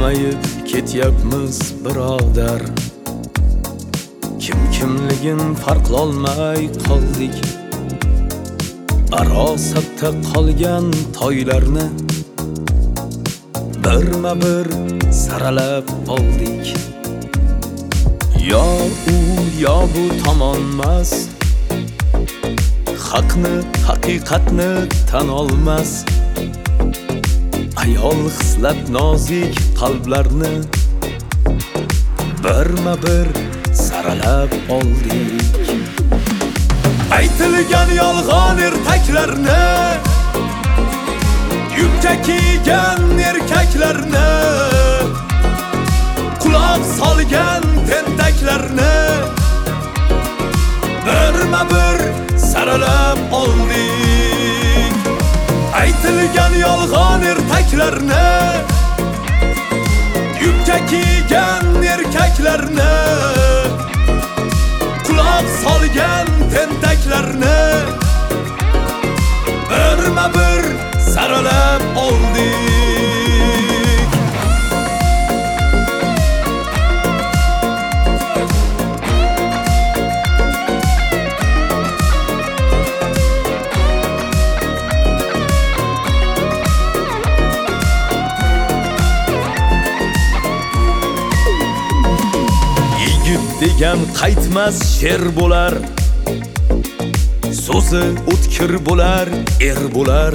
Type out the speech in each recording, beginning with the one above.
bilmayib ketyapmiz birodar. Kim kimligin farqlolmay qoldik. Arosatda qolgan toylarni birma-bir saralab oldik. Yo u yo bu tomonmas, haqni haqiqatni tan olmas. Ayol xislat nozik qalblarni birma-bir saralab oldik. Aytilgan yolg'on ertaklarni, yubka kiygan erkaklarni, quloq solgan tentaklarni birma-bir saralab oldik. Aytilgan yolg'on ertaklarni, yubka kiygan erkaklarni, quloq solgan tentaklarni birma-bir saralab oldik. Degan qaytmas sher bo'lar, so'zi o'tkir bo'lar, er bo'lar.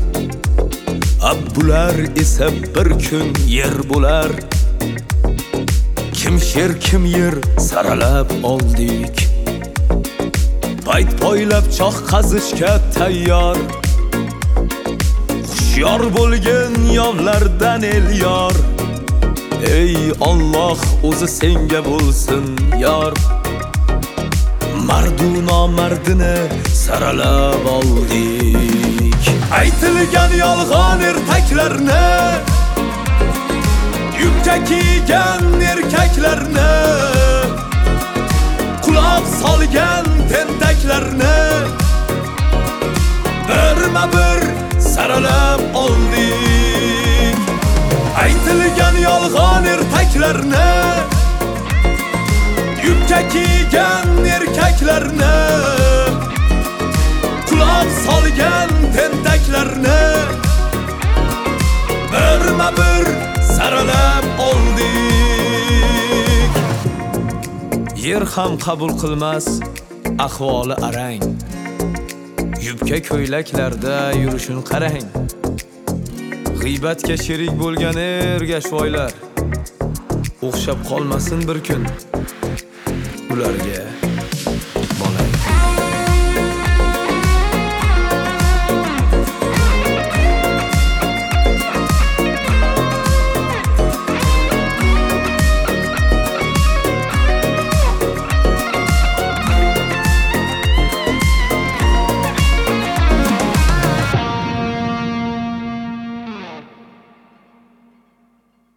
Abbular esa bir kun yer bo'lar. Kim sher kim yer saralab oldik. Payt poylab choq qazishga tayyor, hushyor bo'lgan yovlardan el yor. Ey Alloh o'zi senga bo'lsin yor. Mardu nomardini saralab oldik. Aytilgan yolg'on ertaklarni, yubka kiygan erkaklarni, quloq solgan tentaklarni birma-bir saralab oldik. Aytilgan yolg'on ertaklarni, yubka kiygan erkaklarni, quloq solgan tentaklarni birma-bir saralab oldik. Yer ham qabul qilmas ahvoli arang, yubka ko'ylaklarda yurishun qarang. G'iybatga sherik bo'lgan ergashvoylar o'xshab qolmasin bir kun ularga.